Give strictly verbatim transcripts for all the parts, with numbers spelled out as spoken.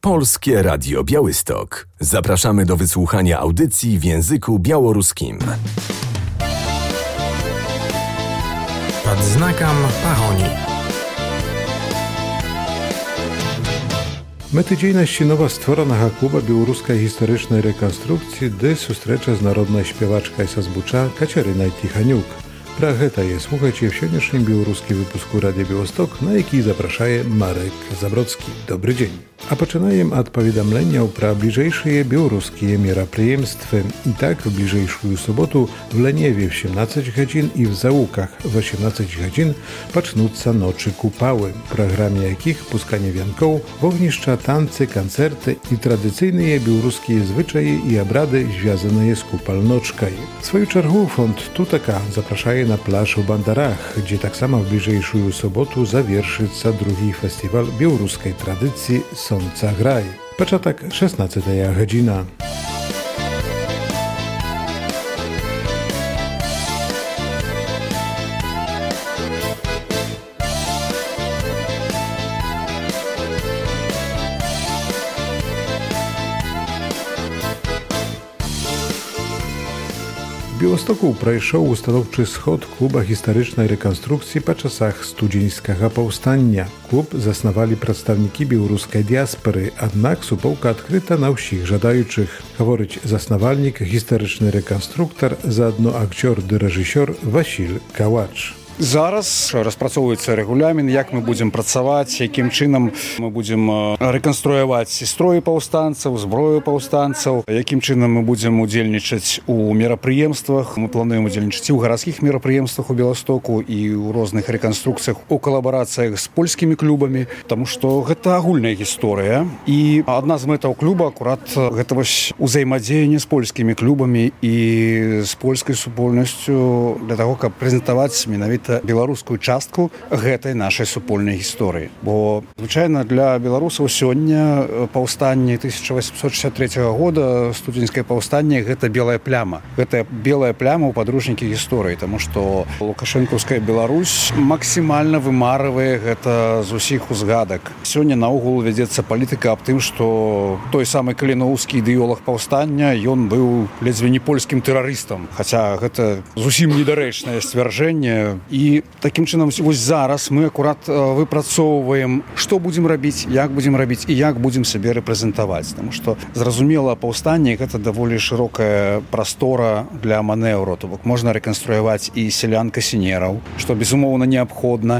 Polskie Radio Białystok. Zapraszamy do wysłuchania audycji w języku białoruskim. Pod znakом pahoni. Metydziejność nowa stworona kluba białoruskiej historycznej rekonstrukcji, gdy sustrecza z narodna śpiewaczka i Sazbucza Kaciaryna Tichaniuk. Pra гэта je słuchajcie w сегодняшнім białoruskim wypusku Radia Białystok, na jaki zapraszaje Marek Zabrocki. Dobry dzień. A poczynajem od powiadamlenia pra bliżejsze białoruskie мероприемstwy. I tak w bliżejszą sobotu w Leniewie w siedemnaście godzin i w Załukach w osiemnaście godzin pocznuться noczy kupały, w programie jakich puskanie wianką, ogniszcza, tańce, koncerty i tradycyjne białoruskie zwyczaje i obrady związane z kupalnoczkaj. W swoją czergu fond Tutaka zapraszaje na plaż w Bandarach, gdzie tak samo w bliżejszą sobotu zawierszyca drugi festiwal białoruskiej tradycji Sonca Graj. Początek szesnasta godzina. W Białymstoku przejшов ustanowczy schod kluba historycznej rekonstrukcji po czasach studzieńskiego powstania. Klub zasnowali przedstawniki białoruskiej diaspory, jednak supołka odkryta na wszystkich żadających. Говорить zasnowalnik, historyczny rekonstruktor, zaadno aktor i reżyser Wasil Kałacz. Зараз распрацоўваецца рэгулямін, як мы будзем працаваць, якім чынам мы будзем рэканструяваць строі паўстанцаў, зброю паўстанцаў, якім чынам мы будзем удзельнічаць у мерапрыемствах. Мы плануем удзельнічаць у гарадскіх мерапрыемствах у Беластоку і ў розных рэканструкцыях у калабарацыях з польскімі клубамі, таму што гэта агульная гісторыя. І адна з мэтаў клуба акурат гэта вось узаемадзеянне з польскімі клубамі і з польскай супольнасцю для таго, каб прэзентаваць менавіта беларускую частку гэтай нашай супольнай гісторыі. Бо, звычайна, для беларусаў сёння паўстанне тысяча восемьсот шестьдесят третьего года, студзеньскае паўстанне, гэта белая пляма. Гэта белая пляма ў падручнікі гісторыі, таму што лукашэнкаўская Беларусь максімальна вымарывае гэта з усіх узгадак. Сёння наогул вядзецца палітыка аб тым, што той самы каліноўскі ідэолог паўстання, ён быў ледзьве не польскім тэрарыстам. Хаця гэта зусім недарэчнае сцвярджэнне. І такім чынам вось зараз мы акурат выпрацоўваем, што будзем рабіць, як будзем рабіць і як будзем сябе рэпрэзентаваць. Таму што, зразумела, паўстанне гэта даволі шырокая прастора для манеўру. То бок можна рэканструяваць і сялян-касінераў, што, безумоўна, неабходна,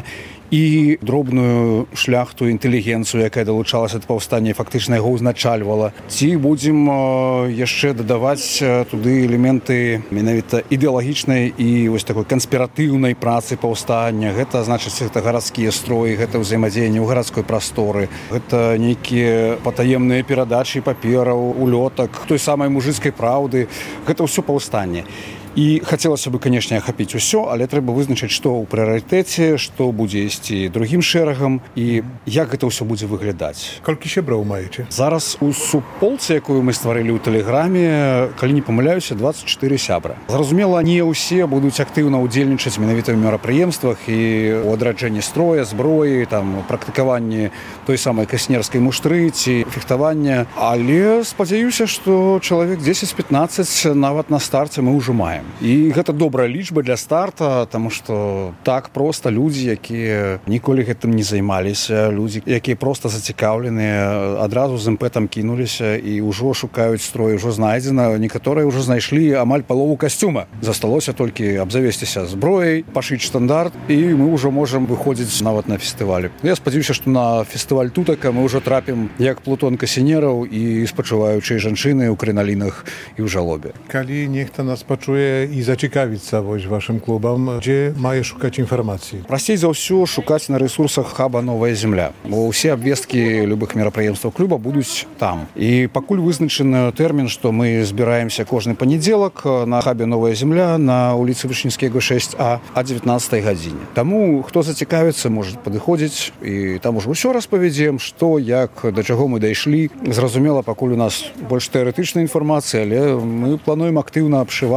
і дробную шляхту, інтэлігенцыю, якая далучалася да паўстання і фактычна яго ўзначальвала. Ці будзем яшчэ дадаваць туды элементы менавіта ідэалагічнай і вось такой канспіратыўнай працы паўстання. Гэта, значыць, гэта гарадскія строі, гэта ўзаемадзеянне ў гарадской прасторы, гэта нейкія патаемныя перадачы папераў, улётак, той самай мужыцкай праўды. Гэта ўсё паўстанне. І хацелася бы, канешне, ахапіць усё, але трэба вызначыць, што ў прыярытэце, што будзе ісці другім шэрагам і як гэта ўсё будзе выглядаць. Колькі сяброў маеце? Зараз у суполцы, якую мы стварылі ў тэлеграме, калі не памыляюся, двадцать четыре сябра. Зразумела, не ўсе будуць актыўна ўдзельнічаць менавіта ў мерапрыемствах і ў адраджэнні строя, зброі, там, практыкаванні той самай каснерскай муштры ці фехтавання. Але спадзяюся, што чалавек дзесяць-пятнаццаць нават на старце мы ўжо маем. І гэта добрая лічба для старта, таму што так проста людзі, якія ніколі гэтым не займаліся, людзі, якія проста зацікаўленыя, адразу з імпэтам кінуліся і ўжо шукаюць строй, ўжо знайдзена. Некаторыя ўжо знайшлі амаль палову касцюма. Засталося толькі абзавесціся зброяй, пашыць штандарт, і мы ўжо можам выходзіць нават на фестывалі. Я спадзяюся, што на фестываль Тутака мы ўжо трапім як плутон касінераў і спачуваючыя жанчыны ў крыналінах і ў жалобе. Калі нехта нас пачуе i zaciekawić wось waszym klubom, gdzie mają szukać informacji? Прасцей за ўсё шукаць на рэсурсах хаба «Новая земля». Бо ўсе абвесткі любых мерапрыемстваў клуба будуць там. І пакуль вызначаны тэрмін, што мы збіраемся кожны панядзелак на хабе «Новая земля» на улицы Вышинского шесть А о девятнадцатой гадзіне. Таму, хто зацікавіцца, можа падыходзіць, і там ужо ўсё распавядзем, што, як, да чаго мы дайшлі. Зразумела, пакуль у нас больш тэарэтычная інфармацыя, але мы плануем актыўна абшывацца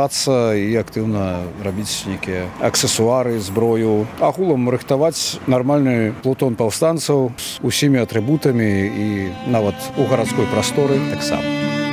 займацца і актыўна рабіць нейкія аксесуары, зброю. Агулам рыхтаваць нармальны плутон паўстанцаў з усімі атрыбутамі і нават у гарадской прасторы таксама.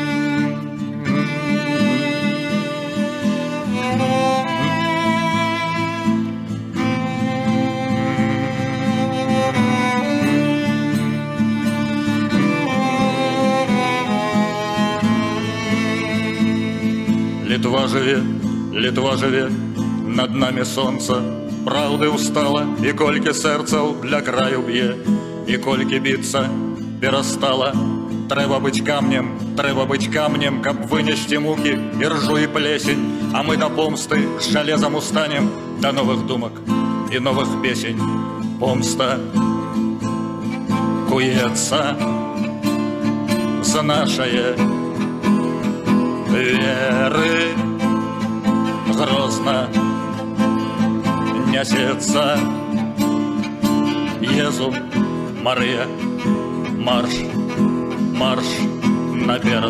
Литва живе, Литва живе, над нами сонце правды устала, і колькі сэрцаў для краю б'е, і колькі біцца перастала. Трэба быць камнем, трэба быць камнем, каб вынесці мукі і ржу і плесень, а мы да помсты з жалезам устанем, да новых думак і новых песень. Помста куецца за нашае веры, грозно несется. Езу, Мария, марш, марш наперед.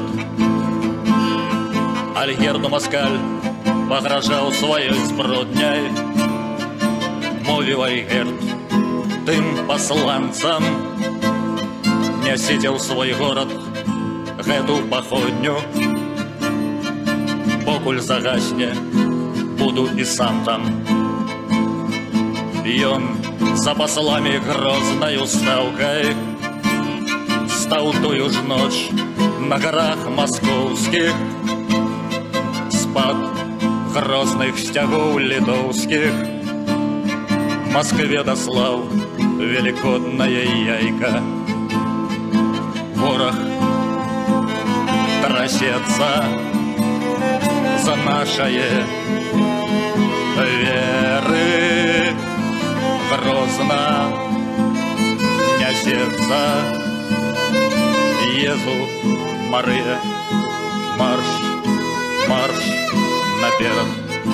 Альгерду москаль погрожал своей збродняй, мовіў Альгерд тым посланцам: нясіце ў свой город гэту паходню, покуль загасне, буду і сам там. Ён за послами грозною ставкой стаў тую ж ноч на горах московских, спад грозных сцягоў літоўскіх. Москве дослаў великодная яйка. Ворог трасецца за нашае веры, грозно несется. Езу, Мария, марш, марш наперед.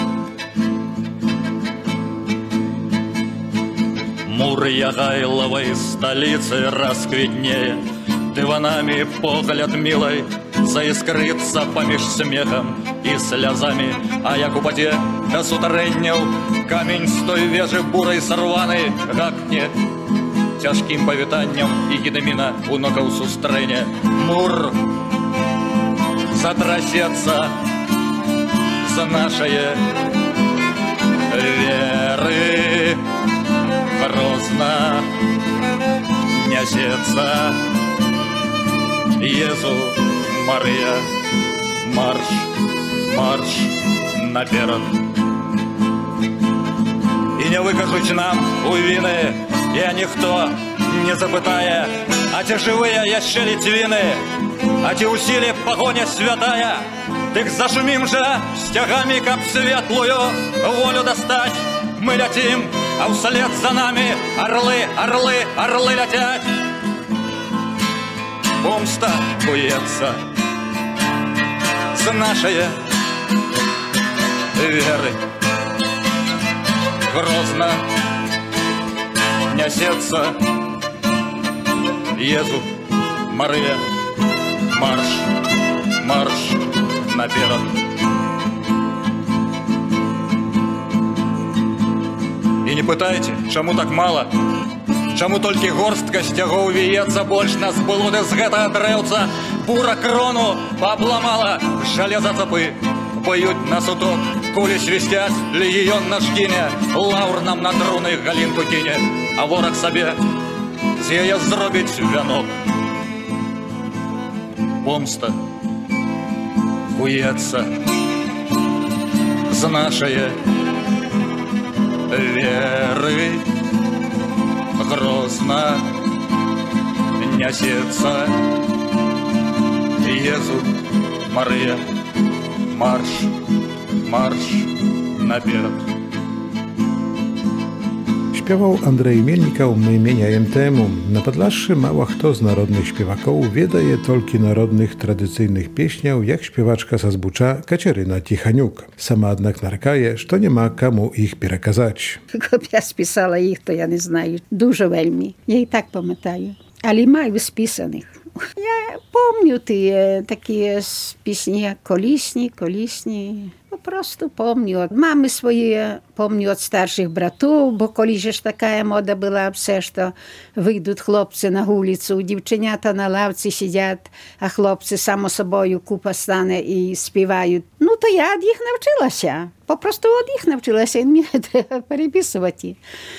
Мур Ягайловой столицы расквітнее, диванами погляд милой заискрится поміж смехом и слезами. А як упаде до сутарэнняў камень с той вежы бурой сорваны, гакне тяжким повитанням и гідаміна у ногаў сустрэне. Мур затрасецца за нашае веры, грозно несется. Езу, Мария, марш, марш наперед. І не викажуть нам у віни, я ніхто не запитає, а ті живые яще літвіни, а ті усілі погоня святая. Тих зашумім же стягами, каб светлую волю достать. Мы летим, а вслед за нами орлы, орлы, орлы летят. Помста куется за нашей веры, грозно несется. Езу, Мария, марш, марш наперед. И не пытайте, чему так мало, чему толькі горстка сцягоў віецца. Больш нас было з гэтага дрэўца бура крону пабламала. Жалеза цапы поють на суток, кулі свістяць, легіён наш гіне, лаўр нам на труны галінку кіне, а вораг сабе з яе зробіць вянок. Помста куецца за нашае веры, грозно несется. Езу, Мария, марш, марш наперед. Śpiewał Andrzej Mielnikał My mieniajem temu. Na Podlasszy mało kto z narodnych śpiewaków wiedaje tolki narodnych tradycyjnych pieśniał, jak śpiewaczka sa Zbucza Kaciaryna Tichaniuk. Sama jednak narkaje, że nie ma komu ich переказać. Коли я списала їх, то я не знаю. Дуже вельми. Я і так пам'ятаю. Але маю списаних. Я пам'ятаю ті такі пісні, колісні, колісні. Просто помню от мами свої, помню от старших братів, бо коли ж така мода була, все, що вийдуть хлопці на вулицю, дівченята на лавці сидять, а хлопці само собою купа стане і співають. Ну, то я від їх навчилася. Попросту від їх навчилася, і мені треба переписувати.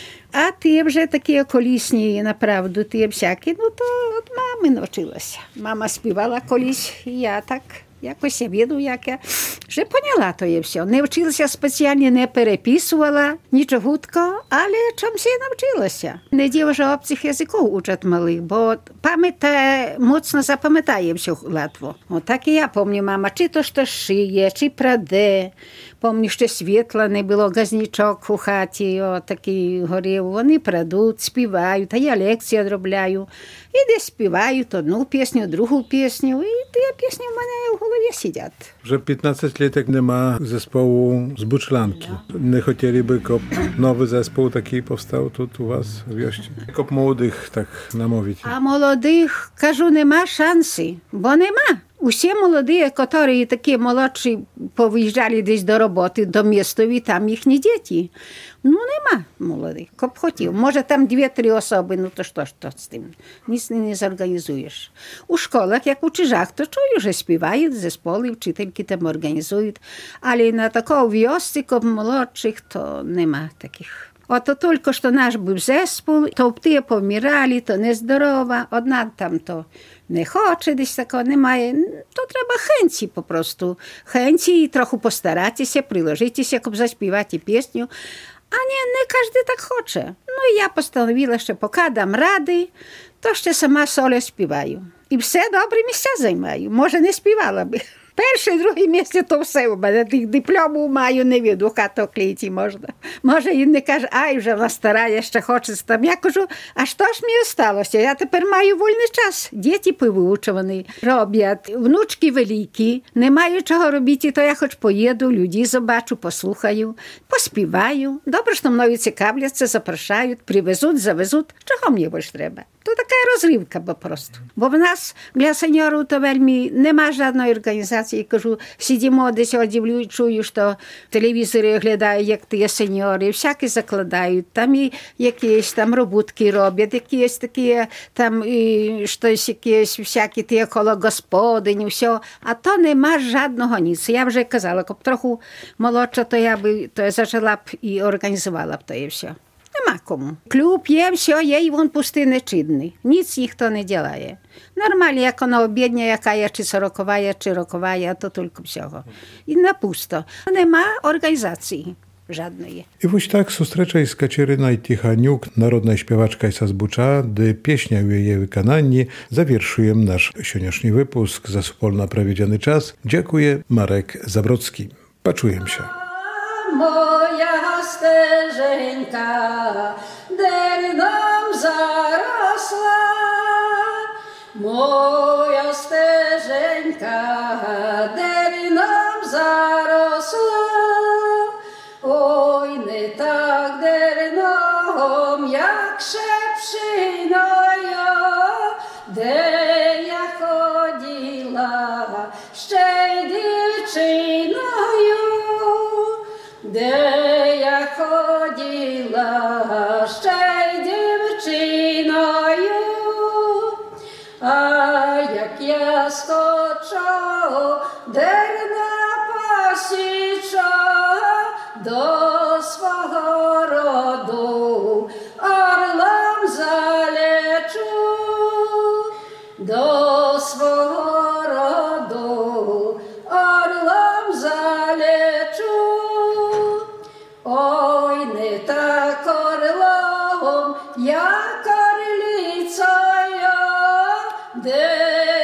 А ті вже такі колісні, направду, ті всякі, ну, то від мами навчилася. Мама співала колись, і я так... Якось я віду, як я вже поняла то є все. Не вчилася спеціально, не переписувала, нічого гудко, але чомусь я навчилася. Не діло, що обцих язиків учать малих, бо пам'ять моцно запам'ятає все латво. Отак і я пам'ятаю, мама, чи то що шиє, чи праде. Пам'ятаю, що світла не було, газнічок у хаті, отакий горів. Вони прадуть, співають, а я лекції одробляю. І десь співають одну пісню, другу пісню, і ті пісні в мене в голові сидять. Вже п'ятнадцять років нема зespołu з Buczlanki. Не хотіли би, щоб новий зespół такий повстав тут у вас в Вьості? Щоб молодих так намовити. А молодих, кажу, нема шанси, бо нема. Усі молоді, які такі молодші, повиїжджали десь до роботи, до містові, там їхні діти. Ну, нема молодих. Коп хотів. Може, там дві-три особи, ну, то що ж то з тим? Ніц не зорганізуєш. У школах, як у чижах, то чую, що співають, зесполи, вчительки там організують. Але на такого вьосці, коп молодших, то нема таких. Ото тільки, що наш був зеспол, то ті помирали, то нездорова, одна там то не хоче, десь такого немає. То треба хенці попросту. Хенці і трохи постаратися, приложитися, щоб заспівати пісню. А не, не кожен так хоче. Ну, і я постановила, що поки дам ради, то ще сама соло співаю. І все добре місця займаю. Може, не співала би. Перше, друге місце, то все у мене. Тих дипломів маю, не від, у хату клейті можна. Може, він не каже, ай, вже вона стара, я ще хочу там. Я кажу, а що ж мені сталося? Я тепер маю вільний час. Діти повивчувані, роблять, внучки великі, не маю чого робити, то я хоч поїду, людей побачу, послухаю, поспіваю. Добре, що мною цікавляться, запрошають, привезуть, завезуть. Чого мені більше треба? То така розривка бо просто. Бо в нас для сеньорів то вельми нема жодної організації. Кажу, сидимо десь, одивлюють, чую, що телевізори оглядають, як ті сеньори, всякі закладають. Там і якісь там роботки роблять, якісь такі там і щось, якісь всякі ті коло господині, все. А то нема жодного ніц. Я вже казала, коли трохи молодша, то я би то я зажила б і організувала б то і все. Нема кому. Клуб є, все є, і він пустий нечидний. Ніц ніхто не ділає. Нормально, як вона обідня, яка є, чи сороковая, чи роковая, то тільки всього. І на пусто. Нема організації жадної. I właśnie tak sustrzeczaj z Kaciarynaj Tichaniuk, narodna śpiewaczka z Zbucza, gdy pieśnia w jej wykonaniu zawierszuję nasz sioniaszny wypusk za wspólna prawiedziany czas. Dziękuję, Marek Zabrodzki. Paczuję się. Moja steżeńka derną zarosła, moja steżeńka derną zarosła, oj, nie tak derną, jak szepszyno ja, de ja chodziła, szczej dziewczyno де я ходила ще дівчиною, а як я скочу дерна пасіча до свого роду, орлом залечу до свого роду, орлом залечу. Ой, не так орлом, як орлицею, де